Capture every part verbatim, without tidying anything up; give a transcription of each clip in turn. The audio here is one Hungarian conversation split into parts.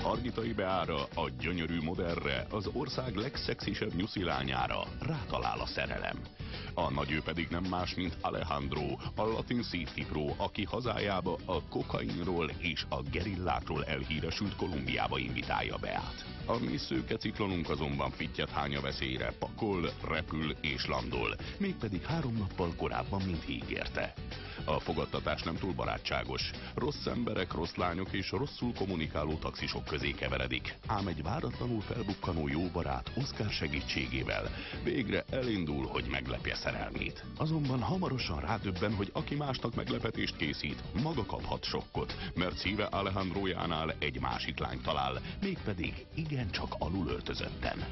Hargitai Beára, a gyönyörű modellre, az ország legszexisebb nyuszi lányára rátalál a szerelem. A nagyő pedig nem más, mint Alejandro, a latin szívkipró, aki hazájába a kokainról és a gerillákról elhíresült Kolumbiába invitálja Beát. A mi szőke ciklonunk azonban fittyet hány a veszélyre, pakol, repül és landol, mégpedig három nappal korábban, mint ígérte. A fogadtatás nem túl barátságos. Rossz emberek, rossz lányok és rosszul kommunikáló taxisok közé keveredik. Ám egy váratlanul felbukkanó jó barát Oscar segítségével végre elindul, hogy meglepje szerelmét. Azonban hamarosan rádöbben, hogy aki másnak meglepetést készít, maga kaphat sokkot, mert szíve Alejandrójánál egy másik lány talál, mégpedig igencsak alulöltözötten.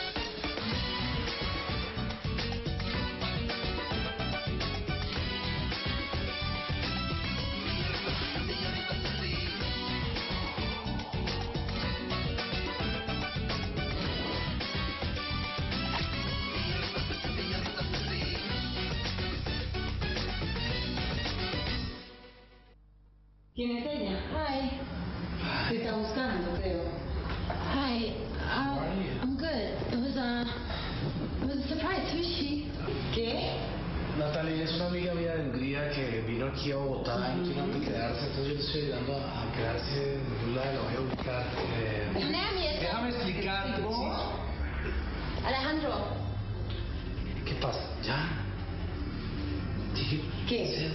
¿Quién es ella? Hi. Te está buscando, creo. Hi. Uh, I'm good. It was a, it was a surprise. Who is she? ¿Qué? Natalia es una amiga mía de Hungría que vino aquí a Bogotá y tiene que quedarse, entonces yo le estoy ayudando a, a quedarse en un lado, la voy a ubicar. Eh, déjame explicarte. Alejandro. ¿Qué pasa? ¿Ya? ¿Qué?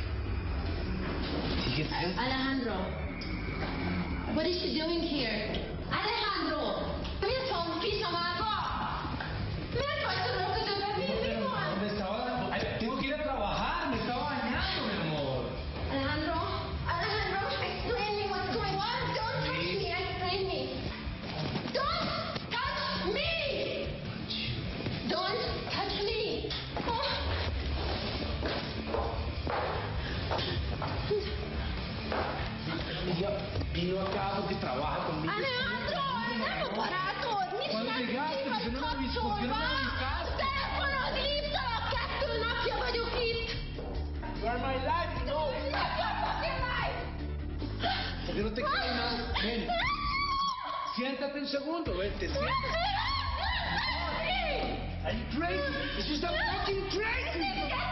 Alejandro, what is she doing here? Alejandro, mira son piso mago. Mira cuánto lo que te bebí, Me estaba, tengo que ir a trabajar, me estaba bañando, mi amor. Alejandro, Alejandro, explain me what's going on. Don't touch me, explain me. Don't touch me. Don't touch me. Oh. Ella vino acá porque trabaja conmigo. Alejandro, andiamo parato. Mi Quando llegaste, se non avevi scoperto in casa. Telefono, dritto, cazzo, un occhio, voglio fit. You are my life, you know. Not your fucking life. Porque no te quiero nada. Ven. Siéntate un segundo, vente, siéntate. Are you crazy? It's just a fucking crazy.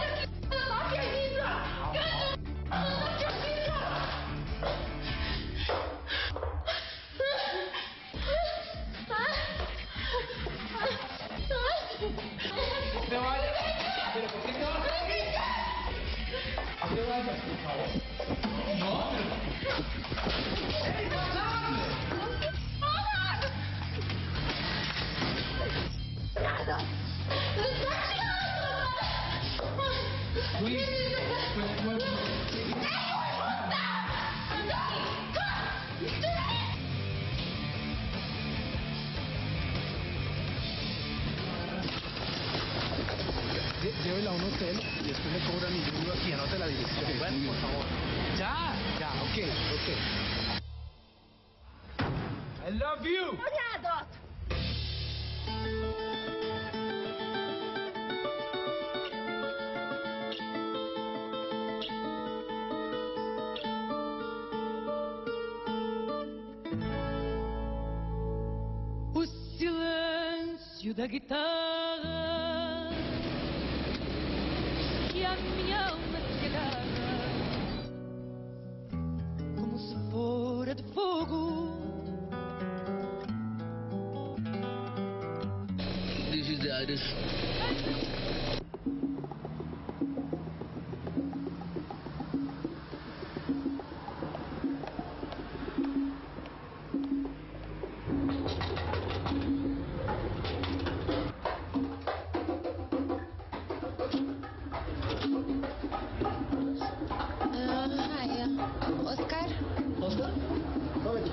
No te vayas. ¿Pero por qué te vas a ir? No te vayas, por favor. No, pero... ¡Ey, pasable! Nada. Please. Pues, pues... Llévela a un hotel y después le cobran y yo vivo aquí, anote la dirección. Bueno, por favor. Ya, ya, ok, ok. I love you! Anyádat! O silêncio da guitarra que a minha alma te agarra como se fora de fogo. This is the Irish. Oscar. Oscar? Oscar.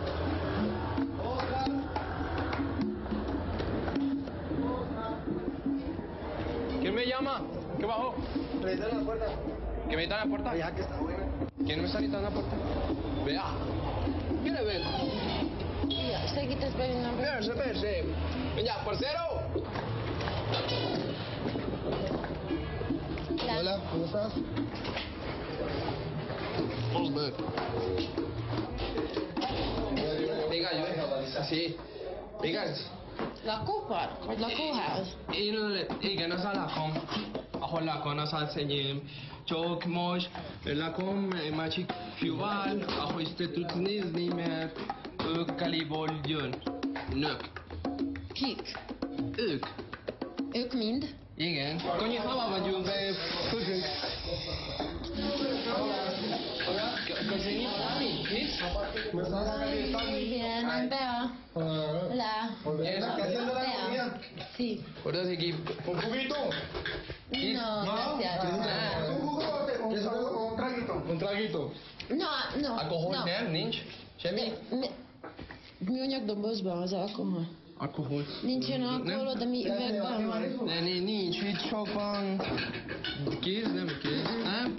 ¿Quién me llama? ¿Qué bajó? Me está en la puerta. ¿Que me está en la puerta? Ya que está buena. ¿Quién me está gritando en la puerta? Vea. ¿Qué le ven? Yeah, seguitas begging number. Verse, verse. Venga, parcero. Hola. Hola, ¿cómo estás? Vamos a ver. Diga sí. Igaz? Lakópark? Vagy lakóház? Én, igen, az a lakom. Ahol lakom, az az enyém. Csak most lakom egy másik fiúval, ahogy te tudsz nézni, mert ők Kaliból jön. Nők. Kik? Ők. Ők mind? Igen. Konyhában vagyunk, de főzünk. Köszönjük, Bien, I'm Bea. Hola. Bea. Sí. ¿Por qué equipo? ¿Un juguito? No, gracias. ¿Un jugo o un traguito? Un traguito. No, no. Alkohol no. nem, nincs? Semmi? Mi- Műanyag dobozban az alkohol. Alkohol. Nincsen alkohol, de mi üvegben van. De ni- nincs, itt sok van. Kéz, nem kéz, nem?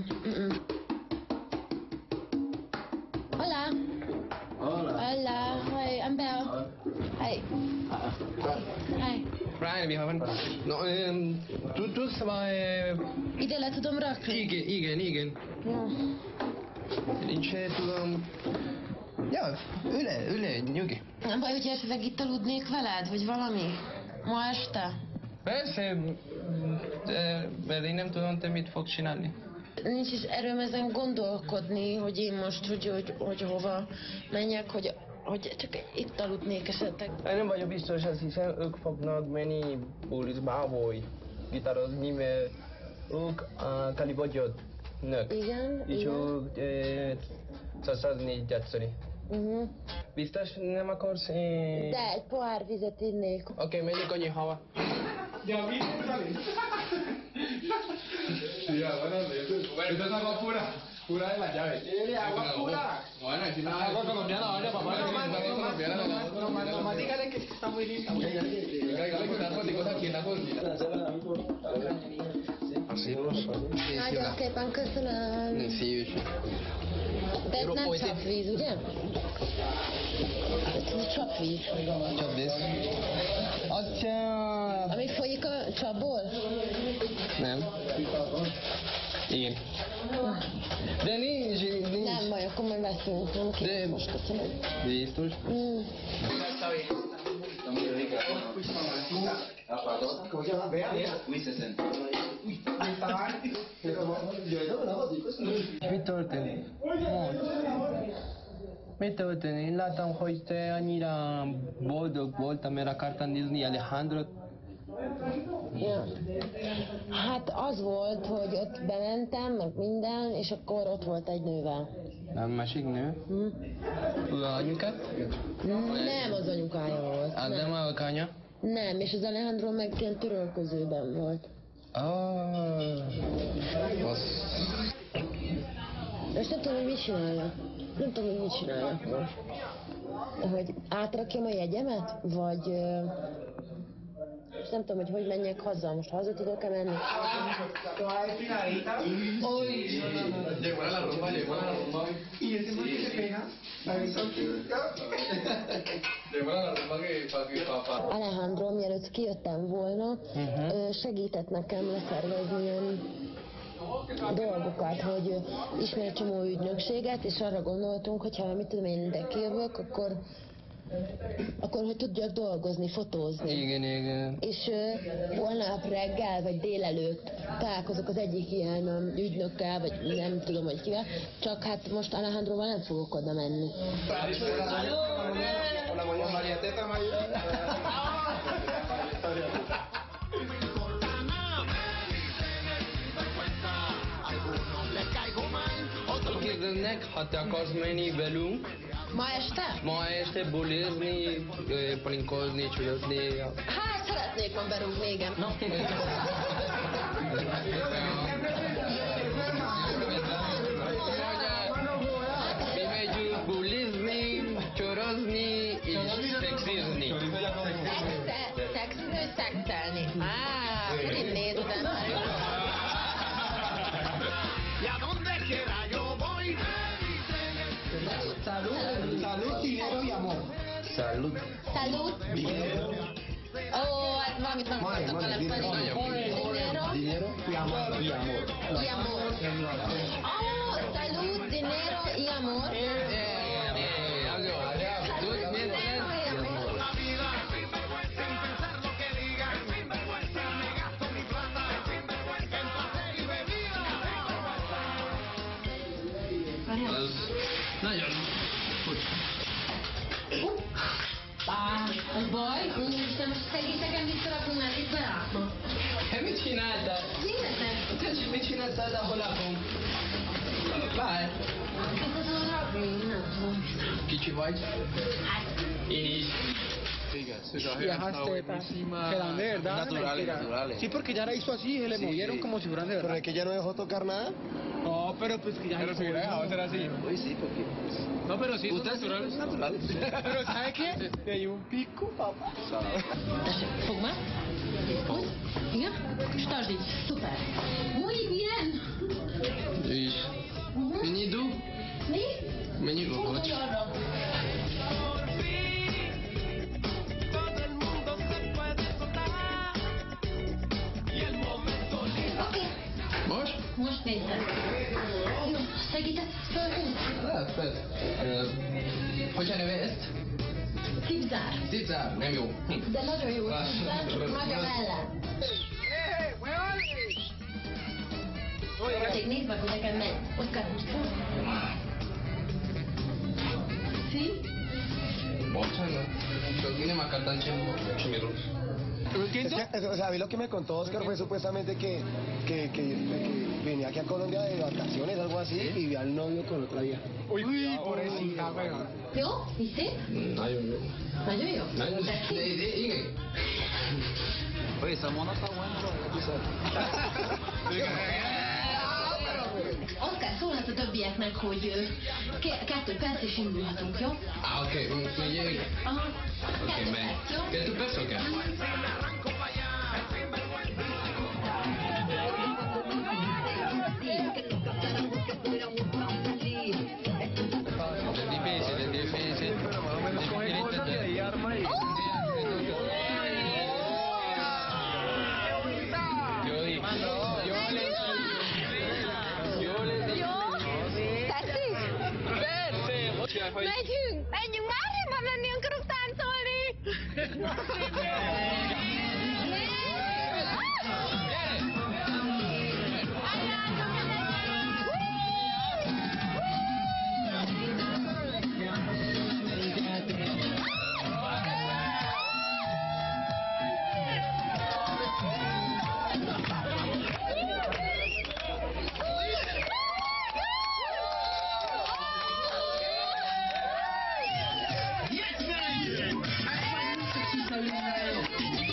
Hola. Hola. Hi, I'm Bea. Hi. Hi. Brian, vi har en... No, um, du, du var... Uh, Ide le tudom rakni? igen, igen, igen. Jó. Nincs, tudom... Ja, üle, üle, nyugi. Nem baj, hogy esetleg itt aludnék veled, vagy valami? Ma este? Persze, de, de én nem tudom, te mit fogsz csinálni. Nincs is erőm ezen gondolkodni, hogy én most, hogy, hogy, hogy hova menjek, hogy, hogy csak itt aludnék esetleg. Én nem vagyok biztos, azt hiszem, ők fognak menni buliszba, vagy gitározni, mert ők a Kalibogyot nők. Igen, És igen. ők e, szasazni, játszani. Uh-huh. Biztos nem akarsz? E... De egy pohár vizet innék. Oké, okay, menjünk konyhába. Ya vi, dale. Sí, bueno, esto es agua pura, pura de la llave. ¿Quiere agua pura? Bueno, si no Agua colombiana, vaya papá. No más, no más, no más, no más, dígale que está muy linda. Nagyon szépen köszönöm. Szívesen. De ez nem csapvíz, ugye? Ez csapvíz. Csapvíz. Atya... Ami folyik a csapból? Nem. Igen. De nincs, nincs. Nem baj, akkor majd veszünk. Nem De- kéne most köszönöm. Biztos. Mm. Mi történik? Mondd. Mi történik? Én láttam, hogy te annyira boldog voltál, mert akartál nézni Alejandrot. Ja. Hát az volt, hogy ott bementem, meg minden, és akkor ott volt egy nővel. Nem másik nő? Hm? Tudod anyukát? Nem az anyukája volt. Az nem Nem. a anya? nem, és az Alejandro meg ilyen törölközőben volt. Ah, az... És nem tudom, hogy mit csinálja. Nem tudom, hogy mit csináljak most. Hogy átrakjam a jegyemet, vagy... ö, És nem tudom, hogy hogy menjek haza. Most haza tudok-e menni? Llegó a la rumba, llegó a la rumba. Y ese man que se pega, la hizo Llegó a la rumba que para que papá. Alejandro, mielőtt kijöttem volna, ö, segített nekem leszervezni ilyen dolgokat, hogy ö, ismer egy csomó ügynökséget, és arra gondoltunk, hogyha mit tudom én ide kijövök, akkor akkor hogy tudjak dolgozni, fotózni. Igen, igen. És uh, holnap reggel vagy délelőtt találkozok az egyik ilyen um, ügynökkel, vagy nem tudom, hogy kivel, csak hát most Alejandroval nem fogok oda menni. Hola, María Teta, María. Kérdeznek, ha te akarsz menni velünk, Ma este? ma este bulizni, eh, palinkozni, csúlyozni. Hát szeretnék ma berúgni, igen. No. Mi megyünk bulizni, csorozni és szexizni. Szexte, szexnő, szexelni. Á, úgy néztem. Salud, salud, dinero y amor. Salud. Salud. Ó, hát valamit nem tudtam velem felé. Dinero. Dinero y amor. Y amor. Y amor. Oh, salud, dinero y amor. Tudsz, miért Dinero y Az... Nagyon... Á, az baj, úristen, most segítek visszarakunk, mert itt belátom. Te mit csináltál? Tényleg? Te mit csináltál, de hol lakom? Várj! Itt azon rakni, nem tudom. Kicsi vagy? Hát, Én is. Viajaste para... Quedan de verdad. Naturales, mentira. naturales. Sí, porque ya la hizo así, se le movieron como si fueran de Pero verdad. es que ya no dejó tocar nada. No, pero pues que ya... Pero se hubiera dejado hacer así. Uy, sí, porque... No, pero sí, son Ustedes son naturales. naturales. Pero ¿sabe qué? Le dio un pico, papá. tessék, fogd már. Úgy? Igen? És tartsd így. Szuper. Muy bien. És... Mennyi idő? Mi? Mennyi Fogd vagy? arra. Oké, Most? most nézd. Jó, segítesz fölhúzni? Lehet, persze. Ö, Hogy a neve ezt? Cipzár. Cipzár, nem jó. Hm. De nagyon jó, cipzár, csak nagyon ellen. Még nézd meg, hogy nekem megy. Oszkár, húzd fel. Sí? Bocsánat. Csak én nem akartam semmi rossz. Es que, o sea, a mí lo que me contó Oscar fue supuestamente que, que, que, que venía aquí a Colombia de vacaciones, algo así, y vio al novio con otra vieja. Uy, pobrecita, weón. Jó? Mi szép? Nagyon jó. Nagyon jó? Nagyon Tetszik? de, de, igen. Oye, esa mona está buena, tú sabes. Oszkár, szólhatsz a többieknek, hogy ö, ke- kettő perc és indulhatunk, jó? Ah, oké, megyünk. Aha. Oké, Kettő megy. perc, jó? Kettő perc, oké. Es difícil, es difícil. Coge cosas de ahí, arma y... Yo di. Yo le Yo le di. Jó? Tetszik? Persze! Hogy... Megyünk! Menjünk már, nem menni akarok táncolni! Yes, man!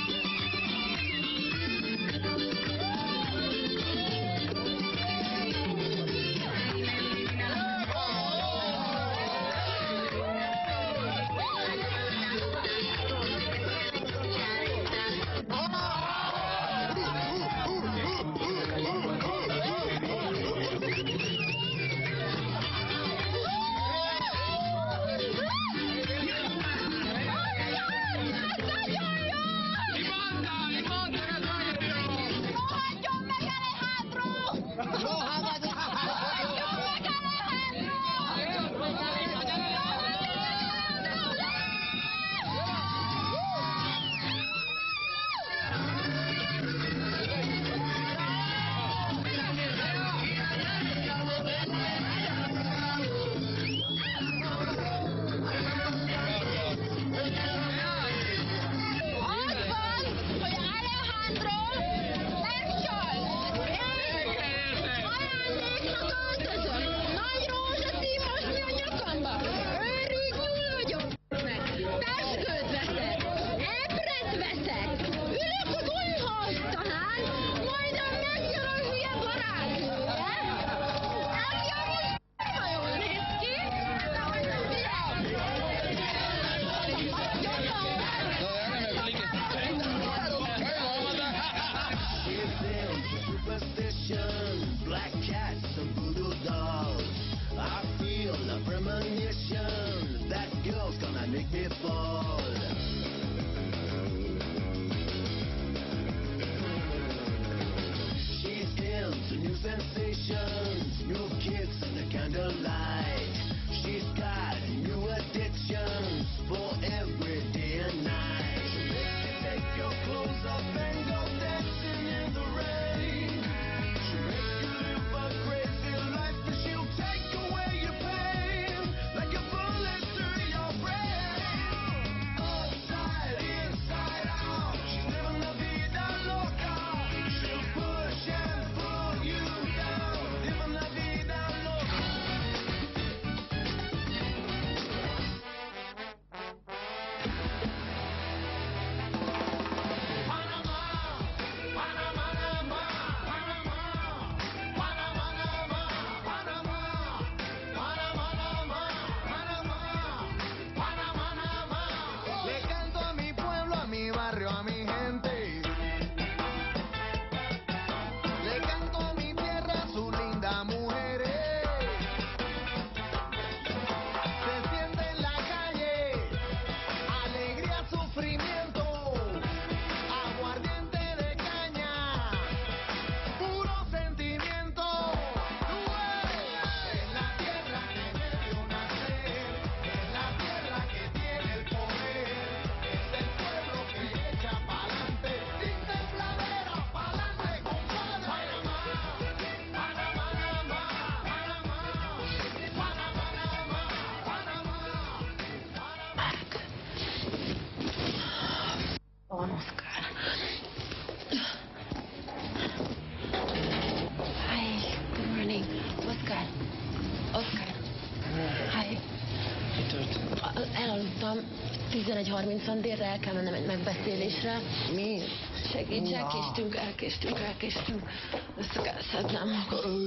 Elaludtam. tizenegy harmincon délre el kell mennem egy megbeszélésre. Mi? Segíts, Na. elkéstünk, elkéstünk, elkéstünk. Össze kell szednem.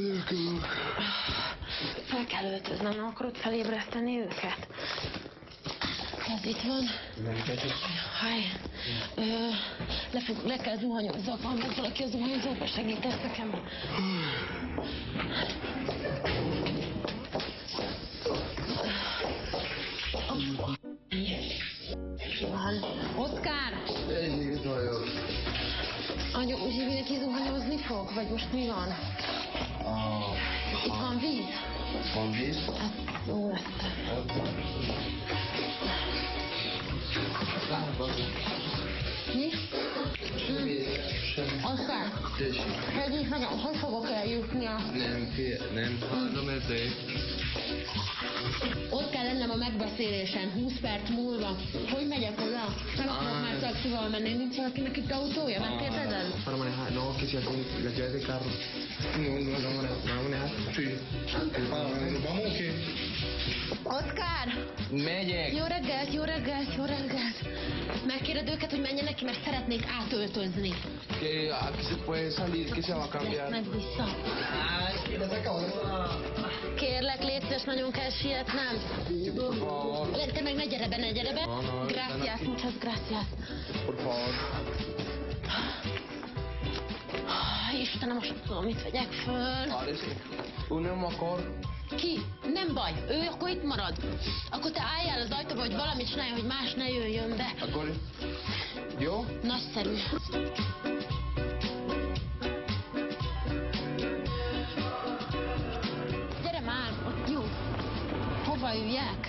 Fel kell öltöznem, nem akarod felébreszteni őket? Ez itt van. Haj. Ö, le, fog, le kell zuhanyozzak, van meg valaki a zuhanyozóba, segítesz nekem? Van. Oszkár! Anyu, Zsibi neki zuhanyozni fog? Vagy most mi van? Itt van víz? Van víz? Hát, jó lesz. Mi? Oszkár, segíts nekem, hogy fogok eljutni a... Nem, fia, nem hallom ezért. Ott kell lennem a megbeszélésen, húsz perc múlva. Hogy megyek oda? Nem akarok már taxival menni, nincs valakinek itt autója, megkérdezed? Para manejar, no, que si hacen las llaves de carro. No, no, no, no, no, no manejar. Sí. Vamos, ¿o qué? Oszkár! Megyek. Jó reggelt, jó reggelt, jó reggelt. Megkéred őket, hogy menjenek ki, mert szeretnék átöltözni. Que aquí se puede salir, que se va a cambiar. Meg vissza. Kérlek, légy szíves, nagyon kell sietnem. Por favor. Te meg ne gyere be, ne gyere be. No, no, Gracias, no. muchas gracias. Por favor. Istenem, most tudom, mit vegyek föl. Parece. Uno mejor. Ki? Nem baj, ő akkor itt marad. Akkor te álljál az ajtóba, hogy valamit csináljon, hogy más ne jöjjön be. Akkor. Jó? Nagyszerű. Gyere már, ott jó. Hova üljek?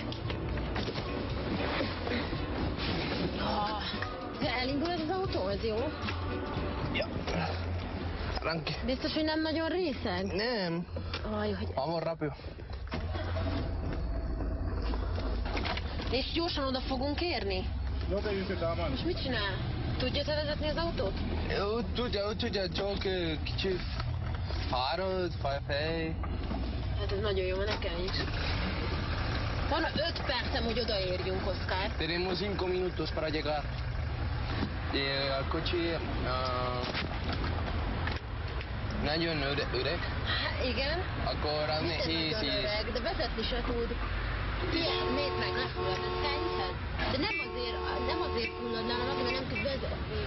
Ah, te elindul ez az autó, ez jó? Ja. Arranque. Biztos, hogy nem nagyon részeg? Nem. Aj, hogy... Vamos rápido. És gyorsan oda fogunk érni? No te dice cada mano. És mit csinál? Tudja te vezetni az autót? Eu tudja, eu tudja, csak kicsit fáradt, fájfej. Hát ez nagyon jó, nekem is. Van öt percem, hogy odaérjünk, Oszkár. Tenemos cinco minutos para llegar. Y al coche uh, nagyon öre- öreg, Hát igen. akkor az Minden nehéz nagyon és öreg, de vezetni se tud. Ilyen, nézd meg, ne fullad, ezt elhiszed? De nem azért, nem azért fullad, hanem azért, mert nem tud vezetni.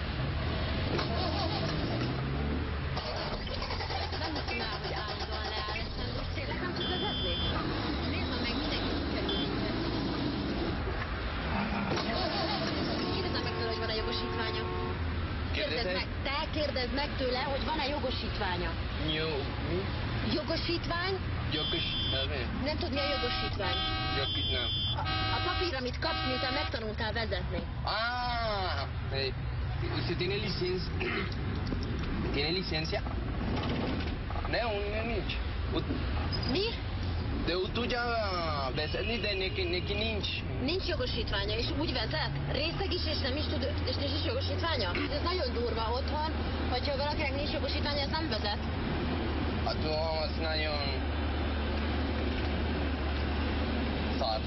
Nem hiszem el, hogy állandóan leáll, és nem tudsz, tényleg nem tud vezetni? Nézd már meg, mindenki sikerül minket. Kérdezem meg tőle, hogy van-e jogosítványa. Kérdezd meg, te kérdezd meg tőle, hogy van-e jogosítványa. jó. Mi? Jogosítvány? Jogos, nem, Nem tudod, mi a jogosítvány? jogos, nem. A, a papír, amit kapsz, miután megtanultál vezetni. Ah, hey. ¿Usted tiene licencia? ¿Tiene licencia? Nem, nincs. Ut- Mi? De úgy tudja vezetni, de neki, neki nincs. Nincs jogosítványa, és úgy vezet? Részeg is, és nem is tud, és nincs is jogosítványa? Ez nagyon durva otthon, hogyha valakinek nincs jogosítványa, ez nem vezet. A tudom, az nagyon szar.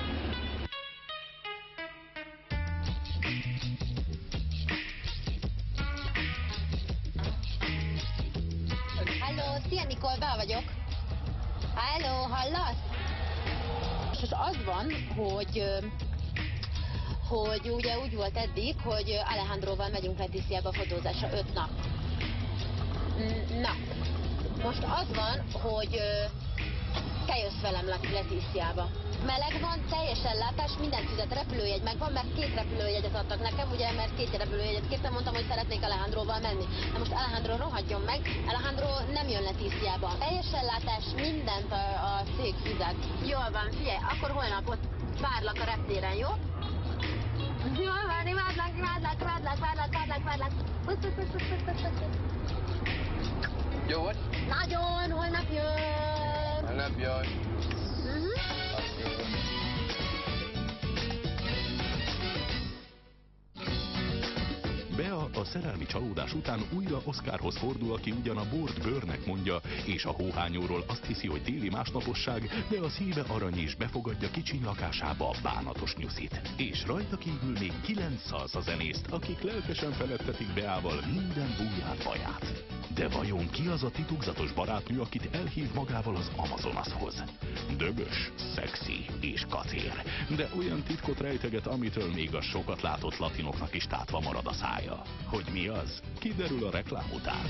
Hello, szia Nikol, be vagyok. Hello, hallasz? És most az van, hogy, ö, hogy ugye úgy volt eddig, hogy Alejandróval megyünk Letíciába fotózásra öt nap. Mm, Na, most az van, hogy ö, te jössz velem Letíciába. Meleg van, teljes ellátás, minden fizet, repülőjegy megvan, mert két repülőjegyet adtak nekem, ugye, mert két repülőjegyet kértem, mondtam, hogy szeretnék Alejandróval menni. Na most Alejandro rohadjon meg, Alejandro nem jön Letíciába. Teljes ellátás, mindent a, a cég fizet. Jól van, figyelj, akkor holnap ott várlak a reptéren, jó? Jól van, imádlak, imádlak, imádlak, várlak, várlak, várlak. Pusz, pusz, pusz, pusz, pusz, pusz, pusz. Jó vagy? Nagyon, holnap jön. Nem jaj. Mhm. Bea a szerelmi csalódás után újra Oscarhoz fordul, aki ugyan a bort bőrnek mondja, és a hóhányóról azt hiszi, hogy téli másnaposság, de a szíve arany is befogadja kicsiny lakásába a bánatos nyuszit. És rajta kívül még kilenc szalszazenészt, akik lelkesen felettetik Beával minden búját baját. De vajon ki az a titokzatos barátnő, akit elhív magával az Amazonashoz? Dögös, szexi és kacér, de olyan titkot rejteget, amitől még a sokat látott latinoknak is tátva marad a szája. Hogy mi az? Kiderül a reklám után.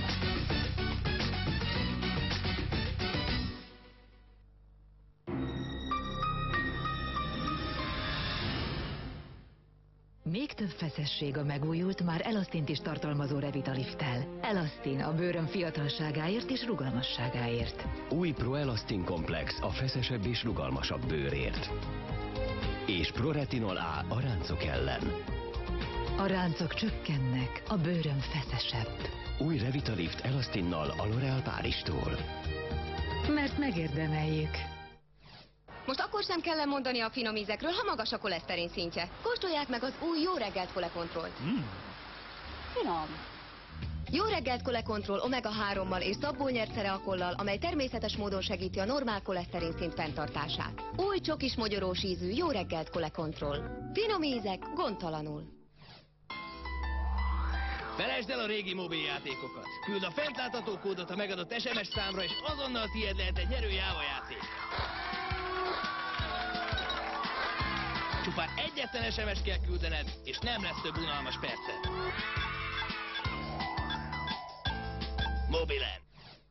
Még több feszesség a megújult, már elasztint is tartalmazó Revitalifttel. Elasztin a bőröm fiatalságáért és rugalmasságáért. Új Pro Elastin Komplex a feszesebb és rugalmasabb bőrért. És Proretinol A a ráncok ellen. A ráncok csökkennek, a bőröm feszesebb. Új Revitalift Elastinnal a L'Oréal Párizstól. Mert megérdemeljük. Most akkor sem kell lemondani a finom ízekről, ha magas a koleszterin szintje. Kóstolják meg az új Jó reggelt kolekontrollt. Mm. Finom. Jó reggelt kolekontroll omega hárommal és szabvónyert cereakollal, amely természetes módon segíti a normál koleszterin szint fenntartását. Új csokis mogyorós ízű Jó reggelt kolekontroll. Finom ízek gondtalanul. Felejtsd el a régi mobiljátékokat. Küld a fentlátható kódot a megadott es em es számra, és azonnal tiéd lehet egy nyerő Java játék. Csupán egyetlen es em es kell küldened, és nem lesz több unalmas percet. Mobilen.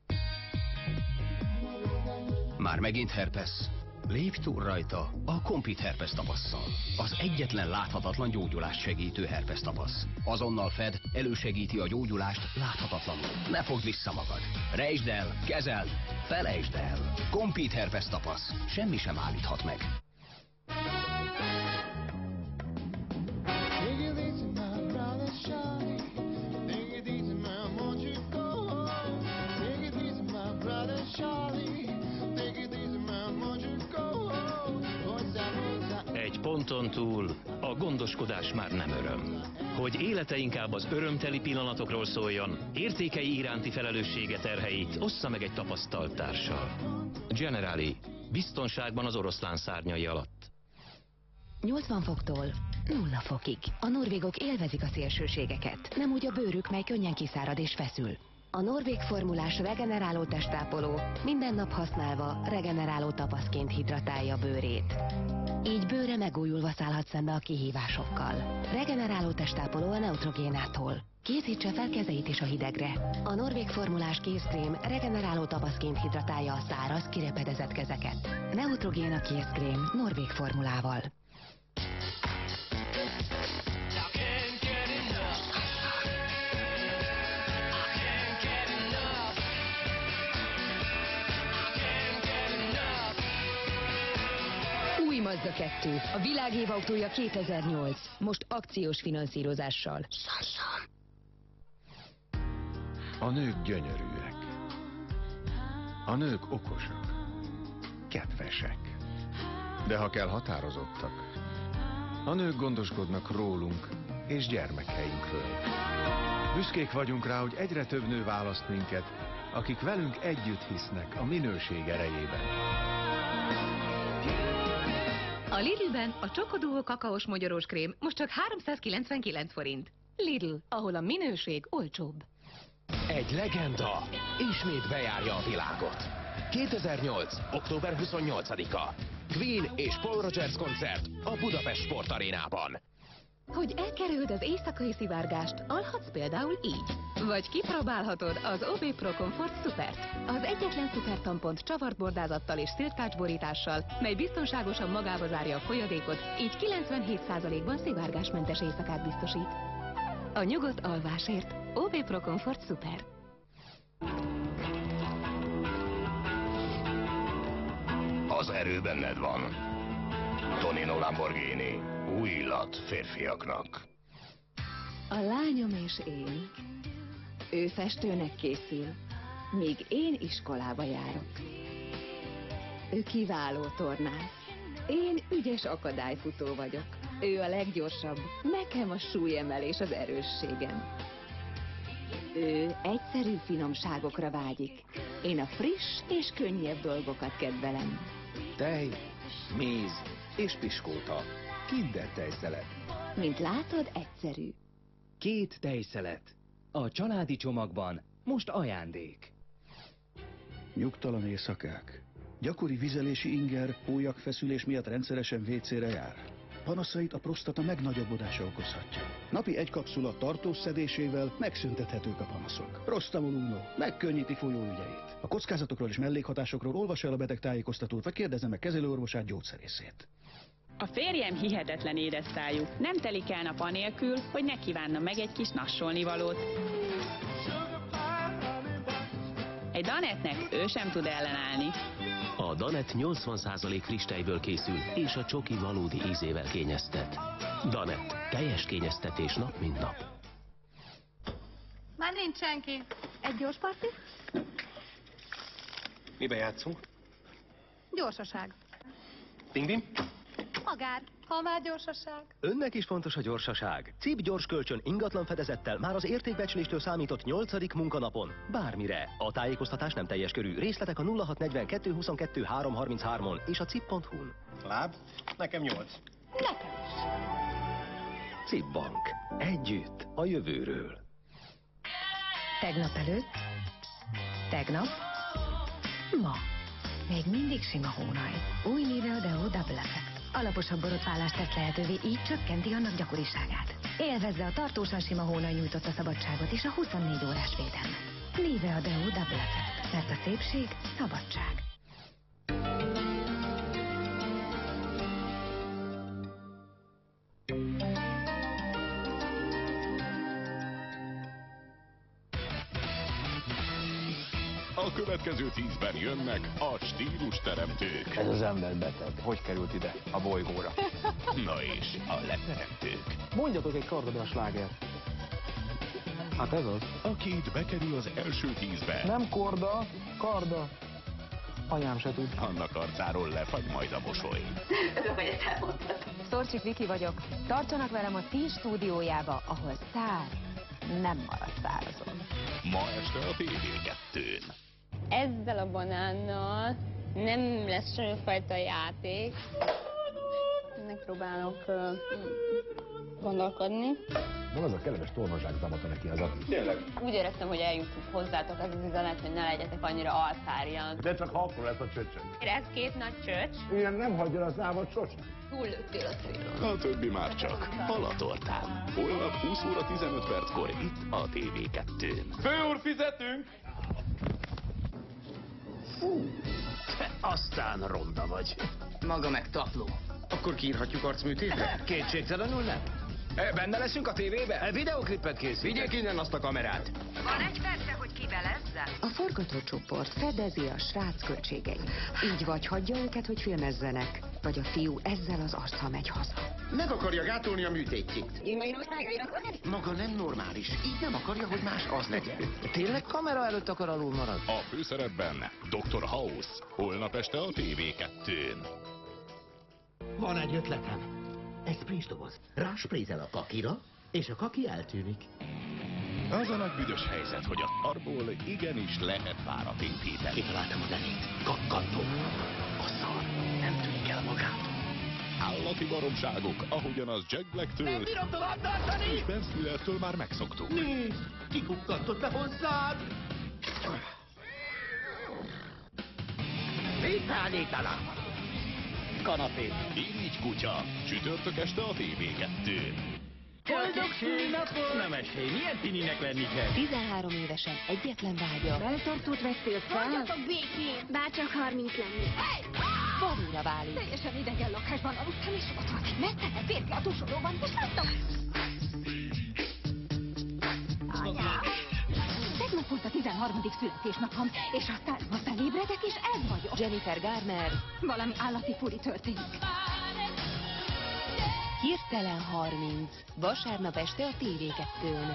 Már megint herpes? Lépj túl rajta a Compeed Herpes Tapasszal. Az egyetlen láthatatlan gyógyulást segítő herpes tapasz. Azonnal fed, elősegíti a gyógyulást láthatatlanul. Ne fogd vissza magad. Rejtsd el, kezeld, felejtsd el. Compeed Herpes Tapasz. Semmi sem állíthat meg. Egy ponton túl a gondoskodás már nem öröm. Hogy élete inkább az örömteli pillanatokról szóljon, értékei iránti felelőssége terheit ossza meg egy tapasztalt társal. Generali, biztonságban az oroszlán szárnyai alatt. nyolcvan foktól nulla fokig. A norvégok élvezik a szélsőségeket, nem úgy a bőrük, mely könnyen kiszárad és feszül. A norvég formulás regeneráló testápoló minden nap használva regeneráló tapaszként hidratálja bőrét. Így bőre megújulva szállhat szembe a kihívásokkal. Regeneráló testápoló a Neutrogénától. Készítse fel kezeit is a hidegre. A norvég formulás kézkrém regeneráló tapaszként hidratálja a száraz, kirepedezett kezeket. Neutrogéna kézkrém norvég formulával. Mazda kettő. A világ évautója kétezer-nyolc. Most akciós finanszírozással. Sasson! A nők gyönyörűek. A nők okosak. Kedvesek. De ha kell, határozottak. A nők gondoskodnak rólunk és gyermekeinkről. Büszkék vagyunk rá, hogy egyre több nő választ minket, akik velünk együtt hisznek a minőség erejében. A Lidlben a Csokoduó kakaós mogyorós krém most csak háromszázkilencvenkilenc forint. Lidl, ahol a minőség olcsóbb. Egy legenda ismét bejárja a világot. kétezer-nyolc. október huszonnyolcadika. Queen és Paul Rogers koncert a Budapest Sportarénában. Hogy elkerüld az éjszakai szivárgást, alhatsz például így. Vagy kipróbálhatod az o bé Pro Comfort Supert. Az egyetlen szupertampont csavart bordázattal és szilktácsborítással, mely biztonságosan magába zárja a folyadékot, így kilencvenhét százalékban szivárgásmentes éjszakát biztosít. A nyugodt alvásért o bé Pro Comfort Super. Az erő benned van. Tonino Lamborghini. Új illat férfiaknak. A lányom és én. Ő festőnek készül, míg én iskolába járok. Ő kiváló tornász. Én ügyes akadályfutó vagyok. Ő a leggyorsabb, nekem a súlyemelés az erősségem. Ő egyszerű finomságokra vágyik. Én a friss és könnyebb dolgokat kedvelem. Tej, méz és piskóta. Kinder tejszelet. Mint látod, egyszerű. Két tejszelet. A családi csomagban most ajándék. Nyugtalan éjszakák. Gyakori vizelési inger, hólyagfeszülés miatt rendszeresen vécére jár. Panaszait a prostata megnagyobbodása okozhatja. Napi egy kapszula tartós szedésével megszüntethetők a panaszok. Prostamol Uno megkönnyíti folyóügyeit. A kockázatokról és mellékhatásokról olvassa el a beteg tájékoztatót, vagy kérdezze meg kezelőorvosát, gyógyszerészét. A férjem hihetetlen édesszájú. Nem telik el nap anélkül, hogy ne kívánna meg egy kis nassolnivalót. Egy Danetnek ő sem tud ellenállni. A Danet nyolcvan százalék friss tejből készül, és a csoki valódi ízével kényeztet. Danet. Teljes kényeztetés nap mint nap. Már nincs senki. Egy gyors parti? Mibe játszunk? Gyorsaság. Pingvin? Magár, ha már gyorsaság. Önnek is fontos a gyorsaság. Cip gyors kölcsön ingatlan fedezettel már az értékbecsléstől számított nyolcadik munkanapon. Bármire. A tájékoztatás nem teljes körű. Részletek a nulla hat negyvenkettő huszonkettő három harminchárom-on és a cip pont hu-n. Láb? Nekem nyolc. Nekem is. Cip Bank. Együtt a jövőről. Tegnap előtt, tegnap, ma. Még mindig sima hónaj. Új Nivea Deo Double Effect. Alaposabb borotválást tesz lehetővé, így csökkenti annak gyakoriságát. Élvezze a tartósan sima hónaj nyújtotta szabadságot és a huszonnégy órás védelmet. Nivea Deo Double Effect. Mert a szépség szabadság. A következő tízben jönnek a stílusteremtők. Ez az ember beteg. Hogy került ide? A bolygóra. Na és a leteremtők. Mondjatok egy kardodás slágert. Hát ez az. Aki itt bekerül az első tízbe. Nem korda, karda. Anyám se tud. Annak arcáról lefagy majd a mosoly. Örülök, hogy ezt elmondtad. Szorcsik Viki vagyok. Tartsanak velem a ti stúdiójába, ahol szár nem marad szárazon. Ma este a té vé kettőn. Ezzel a banánnal nem lesz semmifajta játék. Megpróbálok uh, gondolkodni. Van az a kellemes tornozsák zamata neki az Ati. Tényleg? Úgy éreztem, hogy eljutott hozzátok ez az üzenet, hogy ne legyetek annyira altárian. De csak halkul lesz a csöcsön. Ez két nagy csöcs. Ilyen nem hagyja az álmat sosem. Túllőttél a célon. A többi már csak palatortán. Holnap húsz óra tizenöt perckor itt a té vé kettőn. Főúr, fizetünk! Fú, te aztán ronda vagy. Maga meg tapló. Akkor kiírhatjuk arcműtétre? Kétségtelenül nem. E, benne leszünk a tévébe? E, videoklipet készít. Vigyék innen azt a kamerát. Van egy perce, hogy kibelezzen? A forgatócsoport fedezi a srác költségeit. Így vagy hagyja őket, hogy filmezzenek, vagy a fiú ezzel az arccal megy haza. Meg akarja gátolni a műtétjét. Maga nem normális. Így nem akarja, hogy más az legyen. Tényleg kamera előtt akar alul maradni? A főszerepben doktor House. Holnap este a té vé kettőn. Van egy ötletem. Egy sprízdoboz. Rásprézel a kakira, és a kaki eltűnik. Az a nagy büdös helyzet, hogy a szarból igenis lehet várat építeni. Kitaláltam a nevét. Kakkantó. A szar nem tűnik el magától. Állati baromságok, ahogyan az Jack Blacktől Nem bírom tovább tartani! és Ben Stillertől már megszoktuk. Nézd! Kikukkantott be hozzád! Viszállítanak! Kanapé. Irigy kutya. Csütörtök este a té vé kettőn. Boldog szülnapot! Nem esély, milyen tininek lenni kell? tizenhárom évesen egyetlen vágya. Beltartót vettél fel? Hagyjatok békén! Bárcsak harminc lenni. Hey! Vadúra válik. Teljesen idegen lakásban aludtam, és ott volt egy metszete férfi a túlsóróban, és láttam... Anyám! Tegnap volt a tizenharmadik születésnapom, és aztán ma felébredek, és ez vagyok. Jennifer Garner. Valami állati furi történik. Hirtelen harminc. Vasárnap este a té vé kettőn.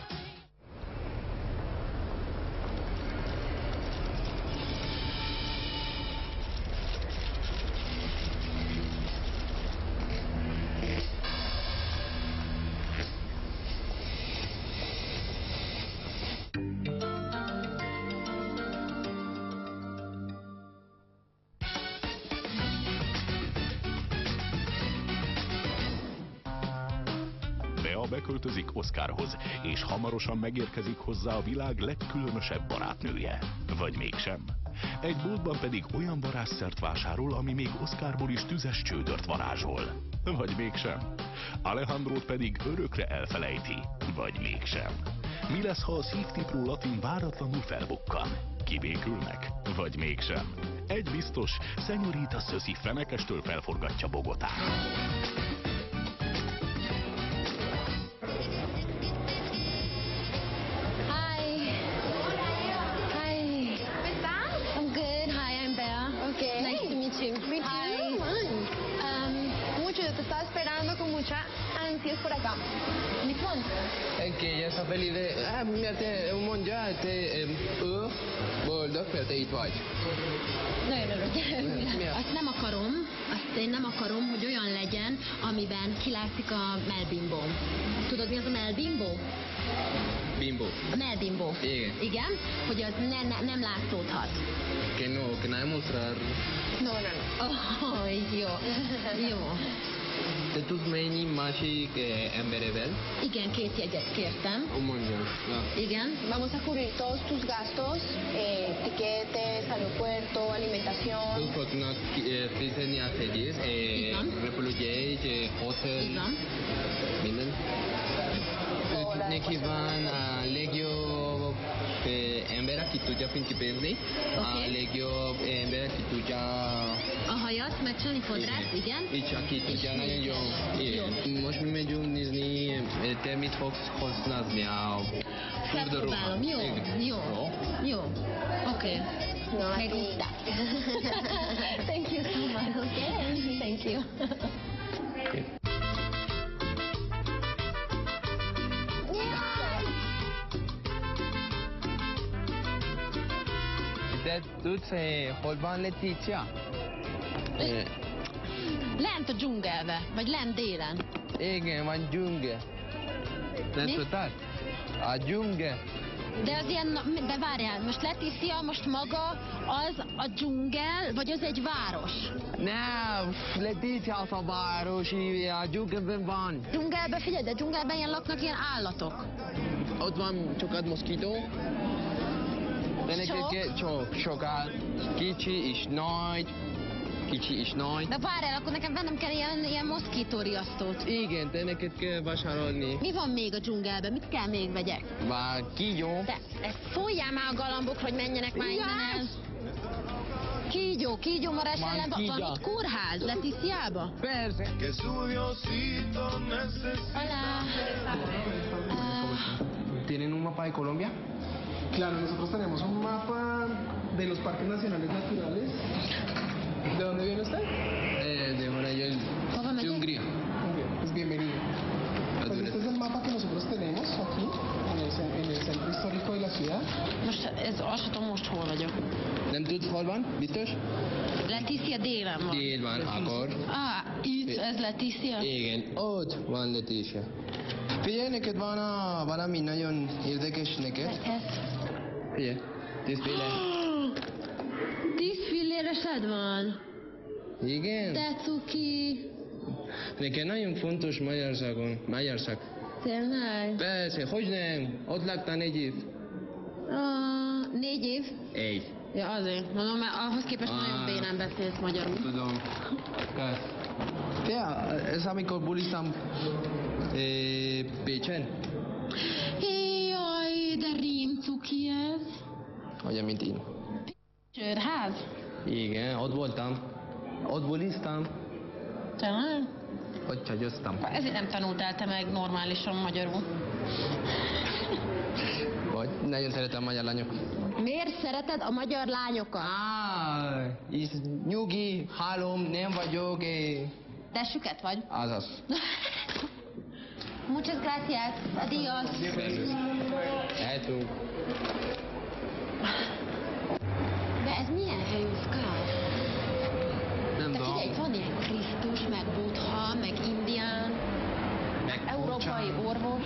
Bea beköltözik Oscarhoz, és hamarosan megérkezik hozzá a világ legkülönösebb barátnője. Vagy mégsem? Egy boltban pedig olyan varázsszert vásárol, ami még Oscarból is tüzes csődört varázsol. Vagy mégsem? Alejandrót pedig örökre elfelejti. Vagy mégsem? Mi lesz, ha a szívtipró Latin váratlanul felbukkan? Kibékülnek? Vagy mégsem? Egy biztos, Szenyorita Szöszi fenekestől felforgatja Bogotát. Ansias por acá. Mit van? Egy kényes a felide, hát mert te mondja, te ő boldog, mert te itt vagy. Nagyon örülök. Azt nem akarom, azt én nem akarom, hogy olyan legyen, amiben kilátszik a melbimbó. Tudod, mi az a melbimbó? Bimbo. A melbimbó. Igen. Igen, hogy az ne, ne, nem látszódhat. Que no, que no mostrar. No, no, no. Oh, jó. Jó. Te tudsz menni másik eh, emberevel? Igen, két jegyet kértem. Mondja. Ja. Igen. Vamos a cubrir todos tus gastos, eh, tiquetes, aeropuerto, alimentación. Tú fognak fizetni a fegyész, repülőjegy, hotel, minden. Neki van a legjobb ember, aki tudja finkipezni, a legjobb ember, aki tudja... A hajat megcsinálni fodrászt, igen? És aki tudja nagyon jó. Igen. Most mi megyünk nézni, te mit fogsz használni a Megpróbálom, jó, jó, jó, oké. Me gusta. Thank you so much, okay? Thank you. De tudsz, hol van Letizia? Lent a dzsungelbe, vagy lent délen. Igen, van dzsungel. Nem tudtad? A dzsungel. De az ilyen, de várjál, most Letizia, most maga az a dzsungel, vagy az egy város? Nem, Letizia az a város, a dzsungelben van. Dzsungelben, figyelj, de dzsungelben ilyen laknak ilyen állatok. Ott van sokat moszkító. De neked sok, sokat, kicsi és nagy, kicsi és nagy. De várjál, akkor nekem vennem kell ilyen, ilyen moszkítóriasztót. Igen, de neked kell vásárolni. Mi van még a dzsungelben? Mit kell még vegyek? Vár, kígyó. De ezt szóljál már a galambokra, hogy menjenek már innen el. Kígyó, kígyómarás ellen van itt kórház, Leticiába? Persze. Hola. ¿Tienen un mapa de Colombia? Claro, nosotros tenemos un mapa de los parques nacionales naturales. ¿De dónde viene usted? Eh, de Monayel, de Hungría. Pues bienvenido. Pues este es el mapa que nosotros tenemos aquí, en el, en el centro histórico de la ciudad. Most ez azt tudom, most hol vagyok. Nem tudsz, hol van? Biztos? Leticia délen van. Dél van, akkor. Ah, itt, ez Leticia? Igen, ott van Leticia. Figyelj, neked van a, valami nagyon érdekes neked? Ez. Figyelj, tíz fillér. Tíz filléresed van? Igen. De cuki. Neked nagyon fontos Magyarországon, Magyarország. Tényleg? Persze, hogy nem? Ott laktál négy év. Uh, négy év? Egy. Ja, azért. Mondom, mert ahhoz képest ah. nagyon bénán beszélsz magyarul. Tudom. Kösz. Ja, ez amikor buliztam eh, Pécsen. Jaj, de rím cuki ez. Olyan, mint én. Csőrház? Igen, ott voltam. Ott buliztam. Tényleg? Ott csagyoztam. Ezért nem tanultál te meg normálisan magyarul. Vagy, nagyon szeretem a magyar lányok. Miért szereted a magyar lányokat? Ah, és nyugi, hálom, nem vagyok. Eh. De süket vagy? Azaz. Muchas gracias. Adiós. Eltünk. De ez milyen hely, Oszkár? Nem de tudom. figyelj, itt van ilyen Krisztus, meg Buddha, meg indián, meg európai orvos.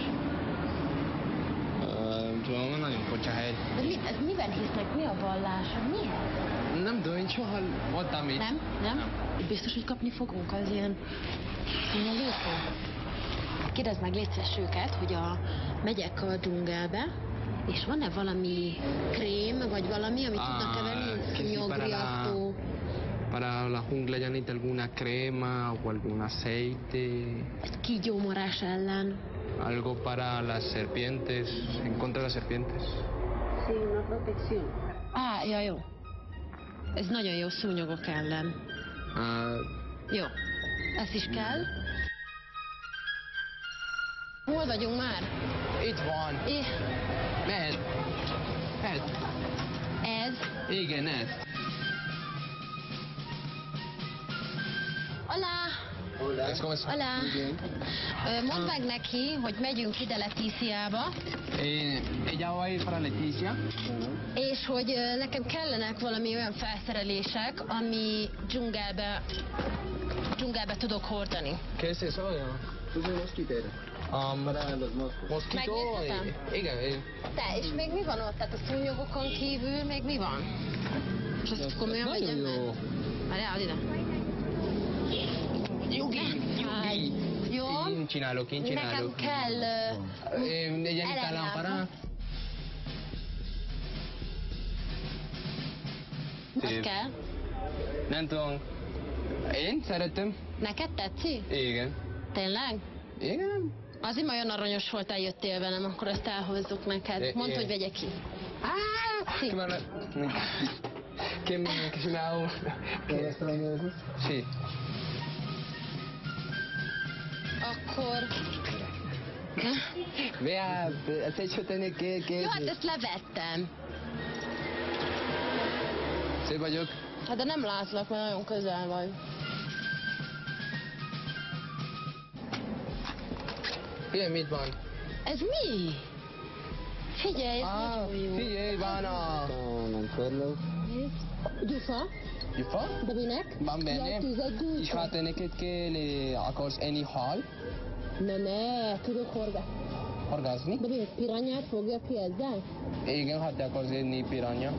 Uh, tudom, nagyon furcsa hely. De mi, ez miben hisznek? Mi a vallás? Mi ez? Nem tudom, én soha voltam itt. Nem? Nem? Biztos, hogy kapni fogunk az ilyen... ilyen létó. kérdezd meg légy szíves őket, hogy a, megyek a dzsungelbe, és van-e valami krém, vagy valami, amit Ah, tudnak keverni? que sí, Szúnyogriasztó. Para la jungla ya necesita alguna crema o algún aceite. Egy kígyómorás ellen. Algo para las serpientes, en contra de las serpientes. Sí, una protección. Á, ja, jó. Ez nagyon jó szúnyogok ellen. Uh, Jó, ezt is kell. Hol vagyunk már? Itt van. É. Ez. Ez. Ez? Igen, ez. Hola! Ez komolyan. Hola! Ö, Mondd meg neki, hogy megyünk ide Letíciába, Eh, ella va a ir para Leticia. és hogy ö, nekem kellenek valami olyan felszerelések, ami dzsungelbe, dzsungelbe tudok hordani. ¿Qué es eso? Es un mosquitero. Um, para los moscos. Mosquito. Megnézhetem? eh, Igen. eh, Te, és még mi van ott? Tehát a szúnyogokon kívül még mi van? És azt komolyan Nagyon vegyem jó. el? Várjál, ide. Yugi, Yugi. Jó? Én csinálok, én csinálok. Nekem kell ö, Eh, ella necesita lámpara. Az kell. Nem tudom. Én szeretem. Neked tetszik? Igen. Tényleg? Igen. Azért majd olyan aranyos volt, eljöttél velem, akkor ezt elhozzuk neked. I- Mondd, igen. hogy vegyek ki. Ah, sí. ¿Qué me ¿Qué me que se me hago? ¿Qué extraño eso? Sí. Akkor... Vea, has hecho tener que... que Jó, hát ezt levettem. Szép vagyok. Hát de nem látlak, mert nagyon közel vagy. Figyelj, mit van? Ez mi? Figyelj, ez Ah, nagyon jó. figyelj, van a... Un cuerno. Gyufa? Gyufa? De minek? Van benne. Ja, tüzet És hát neked kell, eh, akarsz enni hal, Ne, ne, tudok horga. horgázni. De mi, piranyát fogja ki ezzel? Igen, hát te akarsz enni piranha.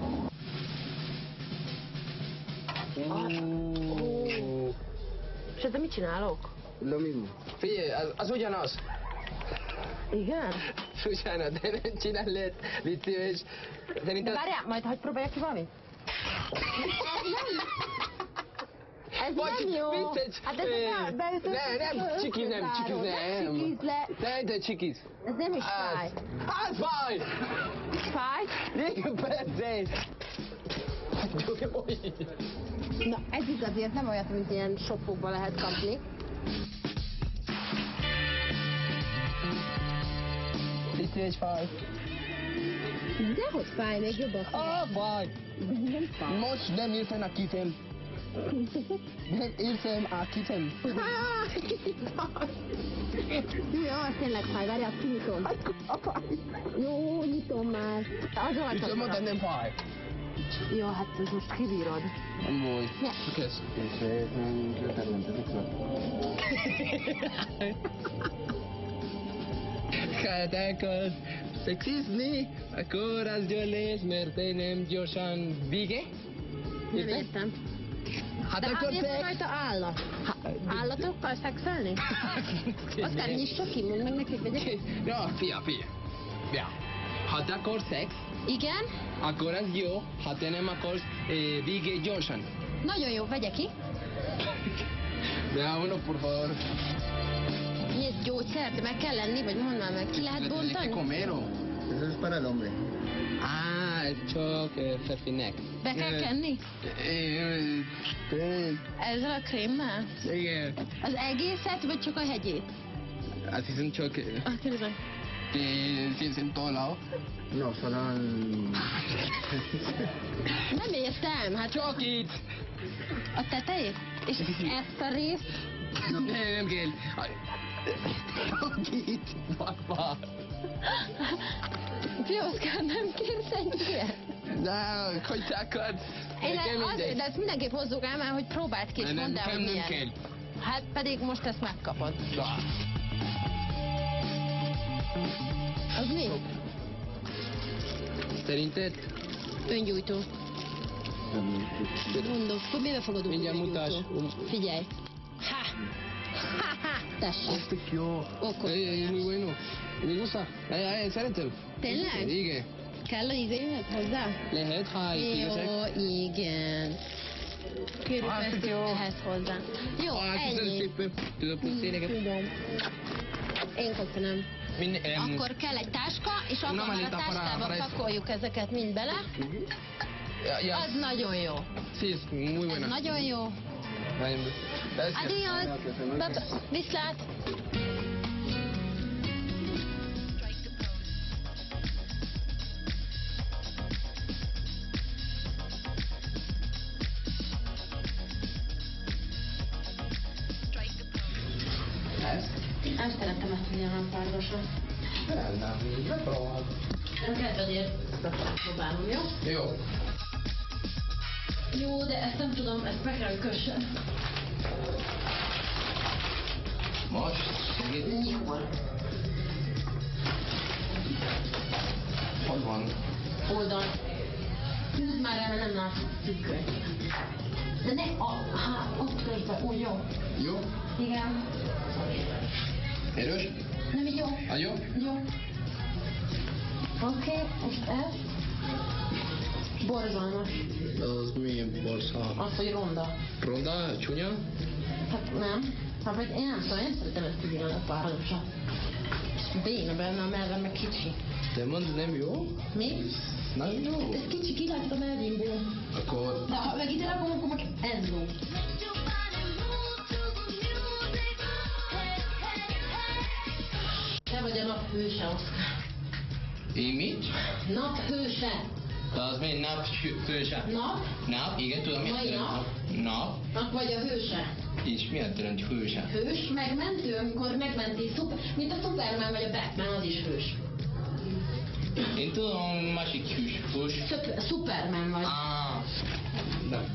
Oh. És ezzel mit csinálok? Lo mismo. Figyelj, az, az ugyanaz. Igen? Susana, de nem csinálj le, légy szíves. De Szerinted... várjál, majd hagyd próbálják ki valamit? Ez Vagy, nem jó. vicces. Hát ez Eh, nem, beütött. Ne, nem, csikiz nem, csikiz nem. Csikiz le. Ne, de csikiz. Ez nem is fáj. Az fáj! Fáj? Igen, persze. Na, ez igazi, ez nem olyat, mint ilyen shopokban lehet kapni. Légy szíves, fáj. Dehogy fáj, még jobb a fáj. Ah, fáj. Nem fáj. Most nem értem a kifem. Nem értem a kifem. Jó, az tényleg fáj, várjál, kinyitom. Jó, nyitom már. Az volt Viszont mondtam, nem fáj. Jó, hát ez most kibírod. Nem baj. Ne. Kösz. Hát akarsz szexizni, akkor az jól lesz, mert te nem gyorsan vége. Nem értem. Hát De akkor azért van szex. rajta állat. Állatokkal szexelni? Aztán nyissa ki, mondd meg neki, hogy vegyek. Ja, fia, fia. Ja. Ha te akarsz szex, Igen? akkor az jó, ha te nem akarsz eh, vége gyorsan. Nagyon jó, vegye ki. De uno, por favor. Mi ez gyógyszer? De meg kell lenni, vagy mondd már meg, ki lehet bontani? Comero. Eso es para el hombre. Ah, ez csak eh, férfinek. Be kell kenni? Eh, eh, Ezzel a krémmel? Igen. Az egészet, vagy csak a hegyét? Azt hiszem csak... eh, Ah, kérdezem. eh, Tienes en todo lado. No, solo en... Nem értem, hát... Csak itt. A tetejét? És ezt a részt? Nem, nem kell. Csak itt. Papa. Piózkán, nem kérsz egy ilyet? De, hogy te akarsz? Én Nekem azért, mindegy. de ezt mindenképp hozzuk el már, hogy próbáld ki, és Nem, mondd el, nem, hogy nem milyen. kell. Hát pedig most ezt megkapod. Da. Az mi? Szerinted? Öngyújtó. Mondom, hogy mivel fogod Mindjárt mutasd. Figyelj. Ha! Ha, ha! Tessék. Azt tök jó. Okos. Mi bueno. Mi gusta. Szeretem. Tényleg? Igen. Kell a ízéhez hozzá? Lehet, ha Jó, igen. Kérjük Ah, ezt jó. ehhez hozzá. Jó, Ah, köszönöm ennyi. szépen. Tudod pusztéleket? Tudom. Én köszönöm. Min, em, Akkor kell egy táska, és Una akkor már a maleta para- táskába para esto. pakoljuk ezeket mind bele. Ja, ja. Az nagyon jó. Sí, es muy buena. Ez nagyon jó. Gracias. Adiós. Bye-bye. Viszlát. Ezt? Nem szeretem ezt, hogy ilyen párdosan. Nem, nem, megpróbálod. Nem kedvedért próbálom, jó? Jó. Jó, de ezt nem tudom, ezt meg kell, hogy kössön. Most? Segít? Mikor? Hol van? Oldal. Húzd már el, mert nem látok tükröt. De ne, a, há, ott közben, úgy jó. Jó? Igen. Erős? Nem így jó? Ah, jó? Jó. Oké, okay, most ez. Borzalmas. Az milyen borsa? Az, hogy ronda. Ronda? Csúnya? Hát nem. Hát vagy én nem tudom, én szeretem ezt az ilyen párosat. Béna benne, a melvem meg kicsi. De mondd, nem jó? Mi? Nem jó. Ez kicsi, kilátod a melvémból. Akkor... De ha meg ide rakom, akkor meg ez ló. Te vagy a nap hőse, Oszkár. Én mit? Nap hőse. De az miért nap hőse? Nap? Nap, igen, tudom, miért Mai jelent nap? Nap. Nap vagy a hőse. És miért jelent hőse? Hős, megmentő, amikor megmenti, szuper, mint a Superman vagy a Batman, az is hős. Én tudom, másik hős. hős. Szuper, Superman vagy. Ah. Nem.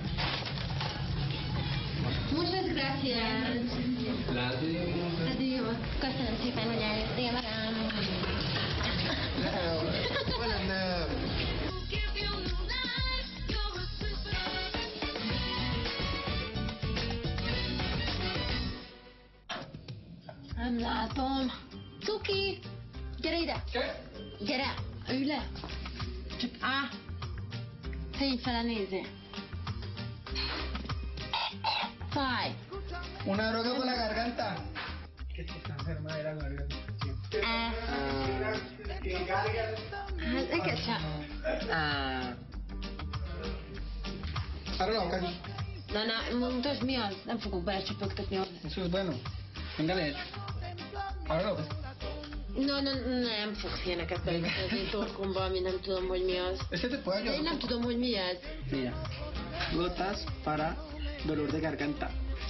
Muchas gracias. Látom. Adiós. Köszönöm szépen, hogy eljöttél rám. Nem, nem. Nem látom. Cuki! Gyere ide! Gyere! Ülj le! Csak á! Fényfele nézzél! Fáj! Una droga con la garganta. Que tú estás enferma de la garganta. Eh. Hát neked sem. Abre la boca aquí. Na, na, mutasd mi az? Nem fogok belecsöpögtetni az. Eso es bueno. Venga, de hecho. Abre la boca. No, no, nem fogsz ilyeneket belecsöpögtetni torkomba, ami nem tudom, hogy mi az. Este te puede De én ayudar. nem tudom, hogy mi ez. Mira. Gotas para dolor de garganta.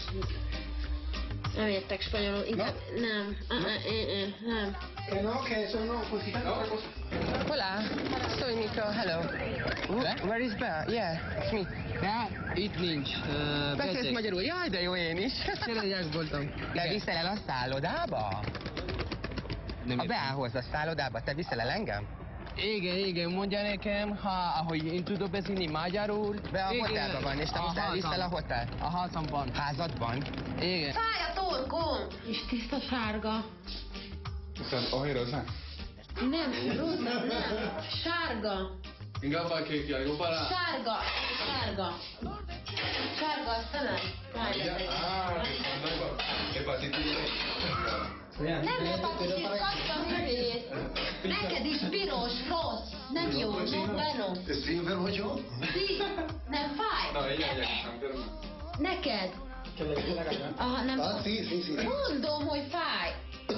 Nem értek spanyolul, inkább nem. Uh, uh, uh, uh, nem. Que no, que eso no, pues quita otra cosa. Hola, soy Nico, hello. Where is Bea? Yeah, it's me. Ja, itt nincs. Uh, Beszélsz magyarul? Jaj, de jó én is. Cseregyák voltam. Te viszel el a szállodába? Nem a Beához a szállodába, te viszel el engem? Igen, igen, mondja nekem, ha, ahogy én tudom beszélni magyarul. Be a hotelban van, és te most elviszel a hotel? A házamban. Házadban? Igen. Fáj a torkom! És tiszta sárga. Ohi rosa. Nem, rosa, nem. Sárga. Inga para que que algo para. Sárga. Sárga. Sárga a szemem. Ah, hepatitis. Nem hepatitis, kaptam hüvét. Neked is piros, rossz. Nem jó, no bueno. ¿Estoy enfermo yo? Sí, nem fáj. No, ella, ella está enferma. Neked. Aha, nem. Ah, sí, sí, sí. Mondom, hogy fáj.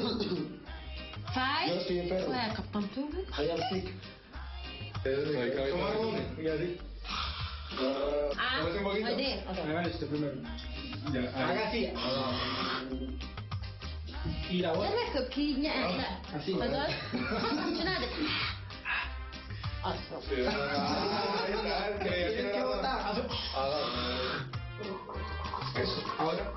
Fáj? Yo estoy enfermo. Elkaptam tőlük. I am sick. Toma algo y así. Ah, majd én. Haga esto primero. Ya, haga así. Y la De otra. ne köp ki, így nyerd le. Así. Tudod? Csináld egy... Azt fog. Eso, ahora.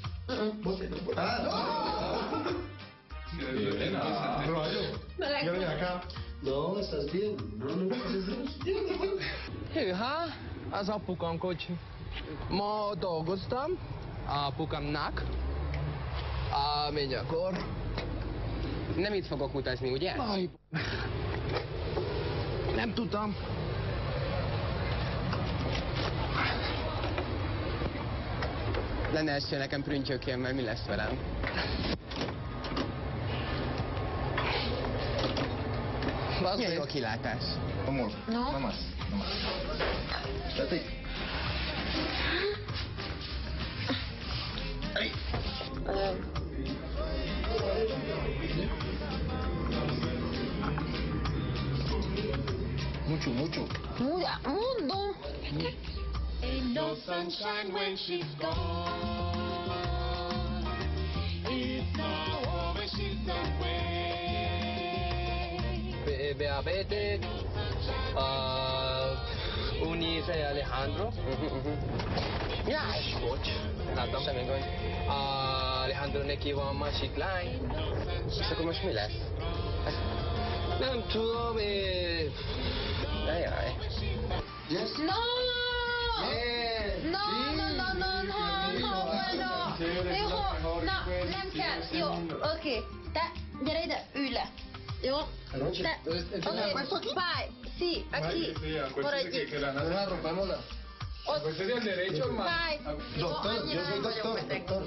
Ah, no. Rollo. Yo ven acá. No, estás bien. No, no, no, no. Hűha, az apukám kocsi. Ma dolgoztam, apukámnak. A, menj akkor. Nem itt fogok mutatni, ugye? Aj. Nem tudtam. Lenne eső nekem prüntjökén, mert mi lesz velem? Milyen jó a kilátás. Amor, No. nada más, nada más. Estate. Ahí. Mucho, mucho. Muda, mundo. Ain't no sunshine when she's gone. It's not warm when she's away. Beabete, uh, Unice Alejandro. Jaj, bocs. Láttam. Semmi gond. Uh, Alejandro neki van másik lány. És akkor most mi lesz? Ezt nem tudom, én... Ajaj. Yes? No! No, no, no, no, no, no, no. Jó, na, nem kell. Jó, oké. Te, gyere ide, ülj le. Jó? Te, oké. Vai, sí, aquí. Por allí. Pues sería el derecho, hermano. Vai. Doctor, yo soy doctor, doctor.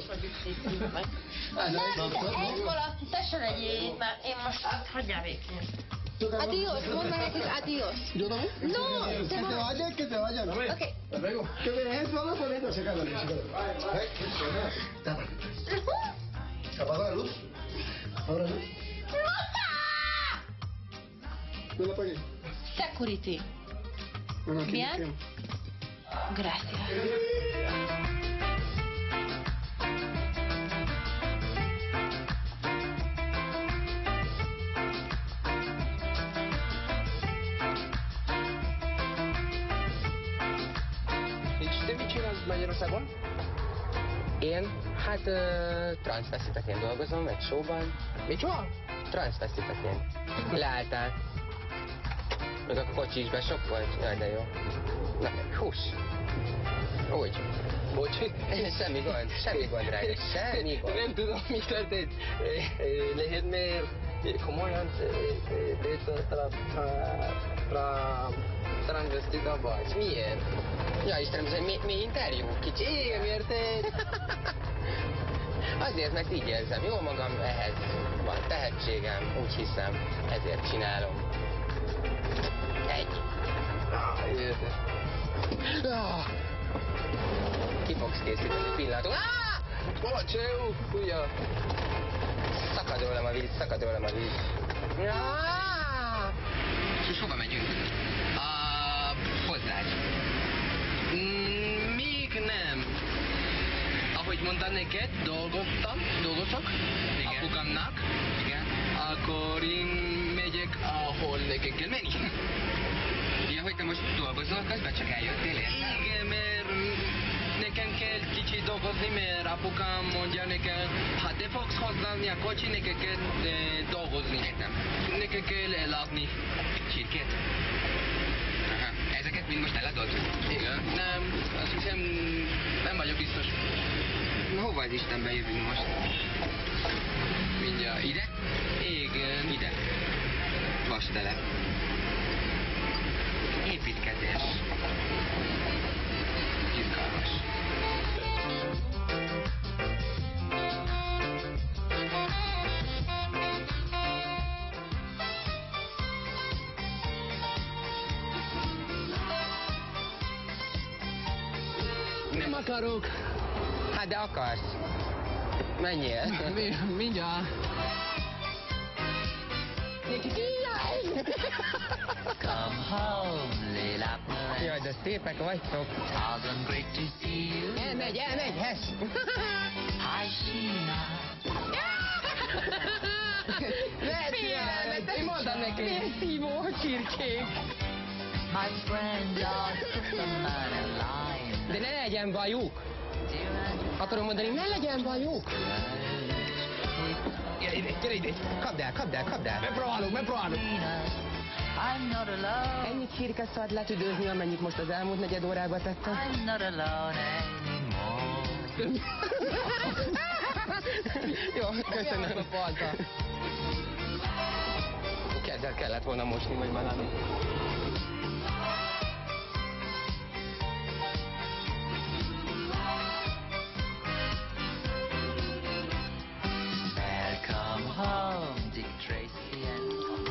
Egyből azt te se legyél itt, mert én most hagyjál végén. Adiós, mondd meg nekik adiós. Yo también. No, que te se vas. vayan, que se vayan. Ok. Hasta luego. Que me dejen solo con esto, se calma, se calma. Apaga la luz. Apaga la luz. No la apagué. Security. Bien? Gracias. És te mit csinálsz Magyarországon? Én? Hát uh, transzvesztitaként dolgozom egy showban. Micsoda? Transzvesztitaként. Leálltál. Meg a kocsi is be sok volt. Jaj, de jó. Na, hús. Úgy. Bocs. Semmi gond, semmi gond rá. Semmi gond. Nem tudom, mi történt. Lehet miért komolyan transvestita vagy. Miért? Ja Istenem, ez mi, mi interjú? Kicsi? Igen, érted? Azért, mert így érzem jól magam, ehhez van tehetségem, úgy hiszem, ezért csinálom. Egy. Érted? Ki fogsz készíteni pillanatok? Áááá! Bocs, jó, ugye? Szakad rólam a víz, szakad rólam a víz. Áááá! És hova megyünk? A... hozzád. Mm, még nem. Ahogy mondtam neked, dolgoztam, dolgozok. Igen. Apukámnak. Igen. Akkor én megyek, ahol neked kell menni. Ja, hogy te most dolgozol közben, csak eljöttél, érted? Igen, mert nekem kell kicsit dolgozni, mert apukám mondja nekem, ha te fogsz használni a kocsi, nekem kell e, dolgozni. Értem. Nekem kell ellátni csirkét. Aha. Ezeket mind most eladod? Igen. Nem, azt hiszem, nem vagyok biztos. Na, hova az Istenbe jövünk most? Mindjárt ide? Igen, ide. Vastelep. Építkezés. Izgalmas. Nem akarok. Hát de akarsz. Menjél. Mi, mindjárt. Come home, Lila. Jaj, de szépek vagytok. Thousand great to see you. Elmegy, elmegy, hess. Hi, Sheena. Én mondtam neki. Miért szívó a csirkék? My friend, I'll put the man in line. De ne legyen bajuk. Akarom mondani, ne legyen bajuk. Gyere ide, gyere ide. Kapd el, kapd el, kapd el. Megpróbálok, megpróbálok. I'm not alone. Ennyi csirket szabad letüdőzni, amennyit most az elmúlt negyed órában tettem. I'm not alone anymore. Jó, köszönöm. Keddel kellett volna mosni, vagy valami. Welcome home, Dick Tracy and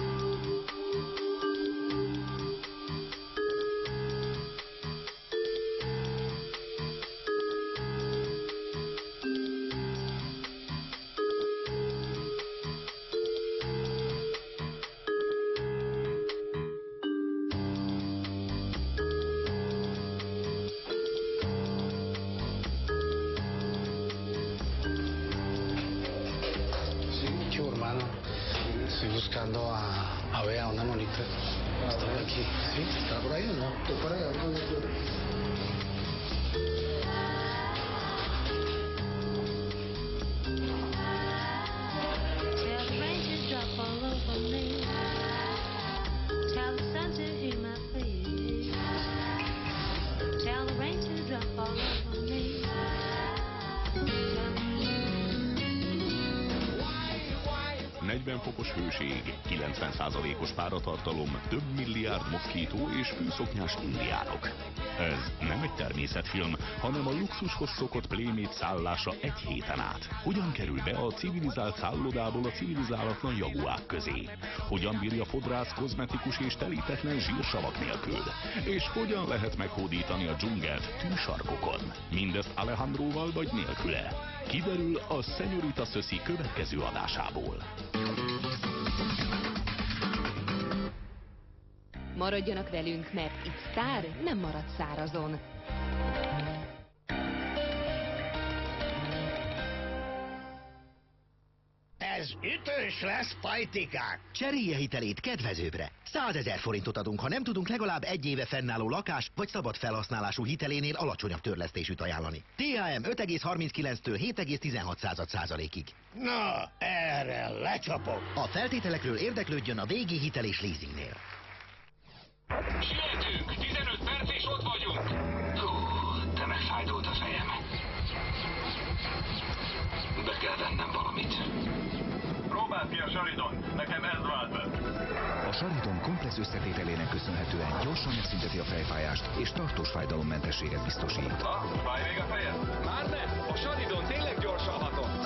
Estoy buscando a, a Bea, una monita. Estoy aquí. ¿Sí? ¿Está por ahí o no? Estoy por allá. negyven fokos hőség, kilencven százalékos páratartalom, több milliárd moszkító és fűszoknyás indiánok. Ez nem egy természetfilm, hanem a luxushoz szokott Playmate szállása egy héten át. Hogyan kerül be a civilizált szállodából a civilizálatlan jaguák közé? Hogyan bírja fodrász kozmetikus és telítetlen zsírsavak nélkül? És hogyan lehet meghódítani a dzsungelt tűsarkokon? Mindezt Alejandróval vagy nélküle? Kiderül a Señorita Szöszi következő adásából. Maradjanak velünk, mert itt sztár nem marad szárazon. Ez ütős lesz, pajtikák! Cserélje hitelét kedvezőbbre. százezer forintot adunk, ha nem tudunk legalább egy éve fennálló lakás vagy szabad felhasználású hitelénél alacsonyabb törlesztésűt ajánlani. té há em öt egész harminckilenctől hét egész tizenhat százalékig. Na, erre lecsapok! A feltételekről érdeklődjön a Végi Hitel és Leasingnél. Sietünk! tizenöt perc és ott vagyunk! Hú, de megfájdult a fejem. Be kell vennem valamit. Próbáld ki a Saridon, nekem ez vált be. A Saridon komplex összetételének köszönhetően gyorsan megszünteti a fejfájást és tartós fájdalommentességet biztosít. Na, fáj még a fejed? Már nem! A Saridon tényleg gyorsan hatott!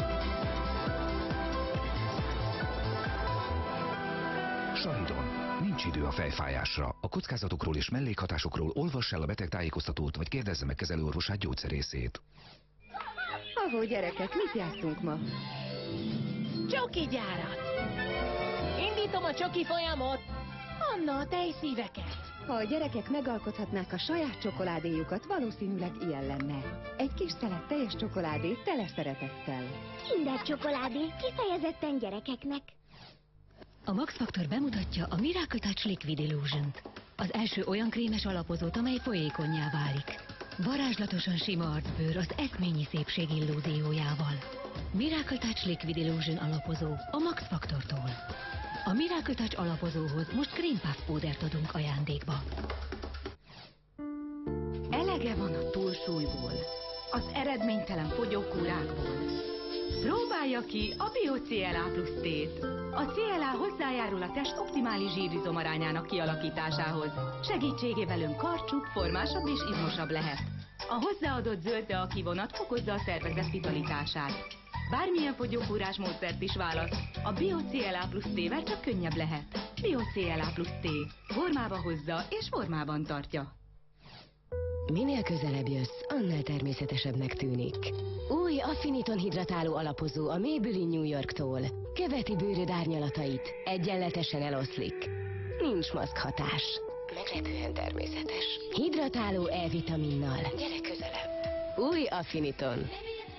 Saridon. Nincs idő a fejfájásra. A kockázatokról és mellékhatásokról olvass el a betegtájékoztatót, vagy kérdezze meg kezelőorvosát, gyógyszerészét. Ahó, gyerekek, mit játszunk ma? Csoki gyárat! Indítom a csoki folyamot! Anna, a tejszíveket! Ha a gyerekek megalkothatnák a saját csokoládéjukat, valószínűleg ilyen lenne. Egy kis szelet teljes csokoládé tele szeretettel. Kinder csokoládé, kifejezetten gyerekeknek. A Max Factor bemutatja a Miracle Touch Liquid Illusion-t. Az első olyan krémes alapozót, amely folyékonnyá válik. Varázslatosan sima arcbőr az eszményi szépség illúziójával. Miracle Touch Liquid Illusion alapozó a Max Factortól. A Miracle Touch alapozóhoz most Cream Puff Powdert adunk ajándékba. Elege van a túlsúlyból, az eredménytelen fogyókúrákból. Próbálja ki a Bio-cé el á plusz T-t. A cé el á hozzájárul a test optimális zsírizomarányának kialakításához. Segítségével ön karcsúbb, formásabb és izmosabb lehet. A hozzáadott zöld tea kivonat fokozza a szervezet vitalitását. Bármilyen fogyókúrás módszert is választ, a Bio-cé el á plusz T-vel csak könnyebb lehet. Bio-cé el á plusz T. Formába hozza és formában tartja. Minél közelebb jössz, annál természetesebbnek tűnik. Új Affiniton hidratáló alapozó a Maybelline New Yorktól. Követi bőröd árnyalatait, egyenletesen eloszlik. Nincs maszk hatás. Meglepően természetes. Hidratáló E-vitaminnal. Gyere közelebb. Új Affiniton.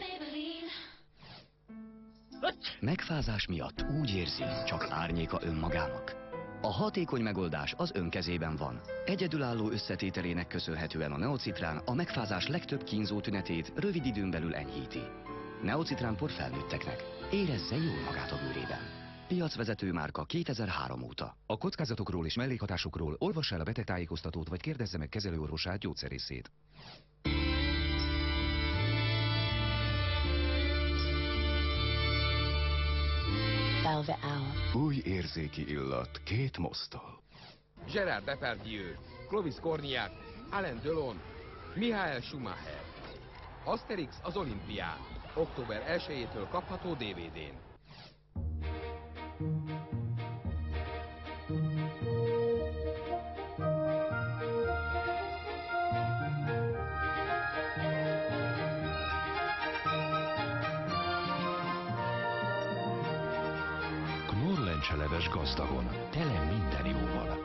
Megfázás miatt úgy érzi, csak árnyéka önmagának. A hatékony megoldás az ön kezében van. Egyedülálló összetételének köszönhetően a Neocitrán a megfázás legtöbb kínzó tünetét rövid időn belül enyhíti. Neocitrán por felnőtteknek. Érezze jól magát a bőrében. Piacvezető márka kétezer-három óta. A kockázatokról és mellékhatásokról olvass el a betegtájékoztatót, vagy kérdezze meg kezelőorvosát, gyógyszerészét. Velvet Hour. Új érzéki illat két moszttal. Gerard Depardieu, Clovis Cornillac, Alain Delon, Michael Schumacher. Asterix az olimpián. október elsejétől kapható dé vé dén. Knorr-lencseleves gazdagon, tele minden jóval.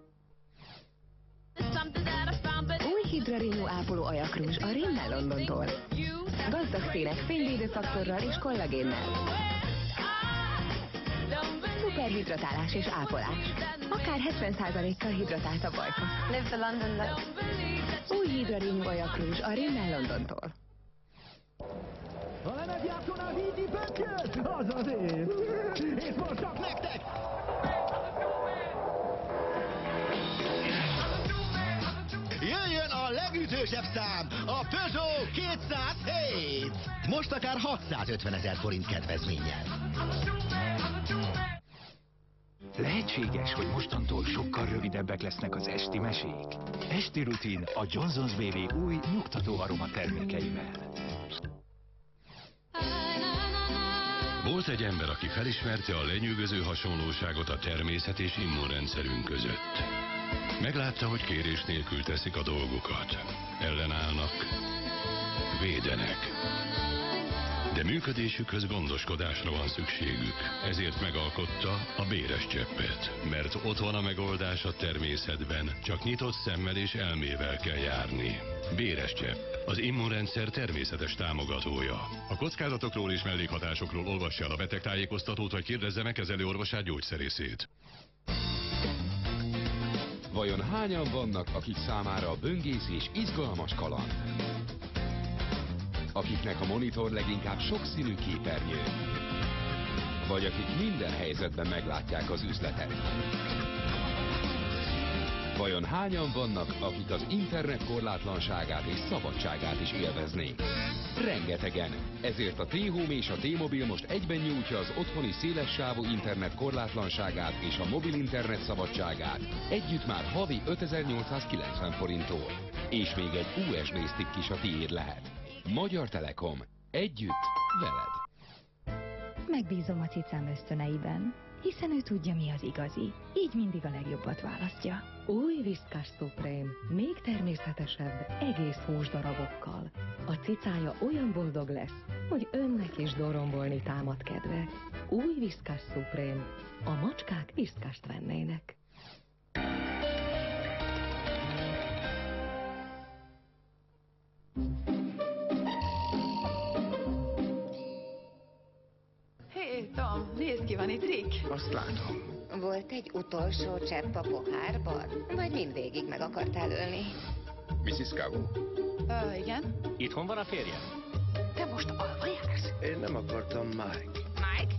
Új Hydra Renew ápoló ajakrúzs a Rimmel Londontól. Gazdag színek, fényvédőfaktorral és kollagénnel. Szuperhidratálás és ápolás. Akár hetven százalékkal hidratált a bajka. Live the London look. Új Hydra Renew ajakrúzs a Rimmel Londontól. A lemezjátszónál vízi pöttyös! Az az én! És most csak nektek! Jöjjön a legütősebb szám, a Peugeot kétszázhét! Most akár hatszázötven ezer forint kedvezménnyel. Lehetséges, hogy mostantól sokkal rövidebbek lesznek az esti mesék. Esti rutin a Johnson's Baby új nyugtató aroma termékeivel. Volt egy ember, aki felismerte a lenyűgöző hasonlóságot a természet és immunrendszerünk között. Meglátta, hogy kérés nélkül teszik a dolgokat. Ellenállnak, védenek. De működésükhöz gondoskodásra van szükségük. Ezért megalkotta a béres cseppet. Mert ott van a megoldás a természetben. Csak nyitott szemmel és elmével kell járni. Béres csepp. Az immunrendszer természetes támogatója. A kockázatokról és mellékhatásokról olvassa el a betegtájékoztatót, vagy kérdezze meg kezelőorvosát, gyógyszerészét. Vajon hányan vannak, akik számára a böngészés izgalmas kaland? Akiknek a monitor leginkább sokszínű képernyő? Vagy akik minden helyzetben meglátják az üzletet? Vajon hányan vannak, akik az internet korlátlanságát és szabadságát is élveznék? Rengetegen. Ezért a T-Home és a T-Mobil most egyben nyújtja az otthoni szélessávú internet korlátlanságát és a mobil internet szabadságát. Együtt már havi ötezer-nyolcszázkilencven forinttól. És még egy u es bé stick is a tiéd lehet. Magyar Telekom. Együtt veled. Megbízom a cicám ösztöneiben, hiszen ő tudja, mi az igazi. Így mindig a legjobbat választja. Új Whiskas Supreme, még természetesebb, egész húsdarabokkal. A cicája olyan boldog lesz, hogy önnek is dorombolni támad kedve. Új Whiskas Supreme, a macskák viszkast vennének. Hé, Tom, nézd ki, van itt Rick. Azt látom. Volt egy utolsó csepp a pohárban? Vagy mindvégig meg akartál ölni? missis Cabo. Ö, igen? Itthon van a férjem? Te most alva jársz? Én nem akartam Mike. Mike?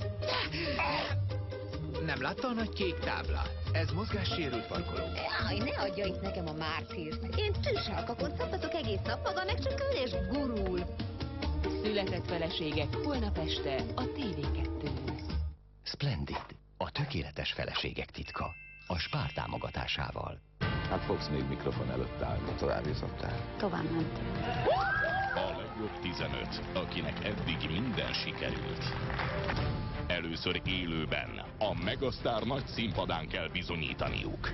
Nem látta a nagy kék táblát? Ez mozgássérült parkoló. Jaj, ne adja itt nekem a Márcírt. Én tűsalkakon szoptatok egész nap, maga meg csak ül és gurul. Született feleségek holnap este a té vé kettőn. Splendid. A tökéletes feleségek titka. A Spár támogatásával. Hát fogsz még mikrofon előtt állni. Tovább jutottál. Tovább ment. A legjobb tizenöt, akinek eddig minden sikerült. Először élőben, a Megasztár nagy színpadán kell bizonyítaniuk.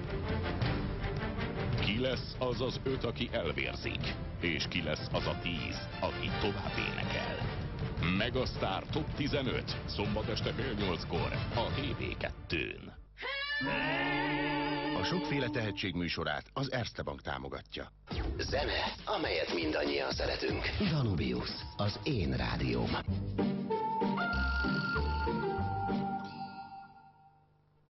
Ki lesz az az öt, aki elvérzik? És ki lesz az a tíz, aki tovább énekel? Megasztár Top tizenöt, szombat este fél nyolckor a té vé kettőn. A sokféle tehetség műsorát az Erste Bank támogatja. Zene, amelyet mindannyian szeretünk. Danubius, az én rádióm.